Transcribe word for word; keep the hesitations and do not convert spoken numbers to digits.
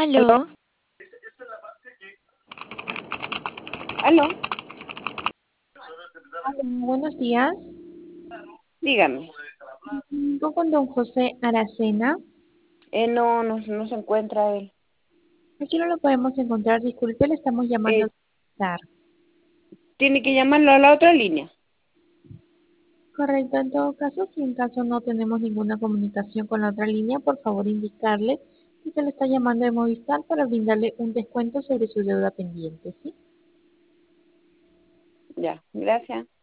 ¿Aló? Aló, ¿Aló? buenos días. Dígame. Vengo con don José Aracena. Eh, no, no, no se encuentra él. Aquí no lo podemos encontrar. Disculpe, le estamos llamando. Eh, a tiene que llamarlo a la otra línea. Correcto, en todo caso, si en caso no tenemos ninguna comunicación con la otra línea, por favor indicarle que se le está llamando de Movistar para brindarle un descuento sobre su deuda pendiente, ¿sí? Ya, gracias.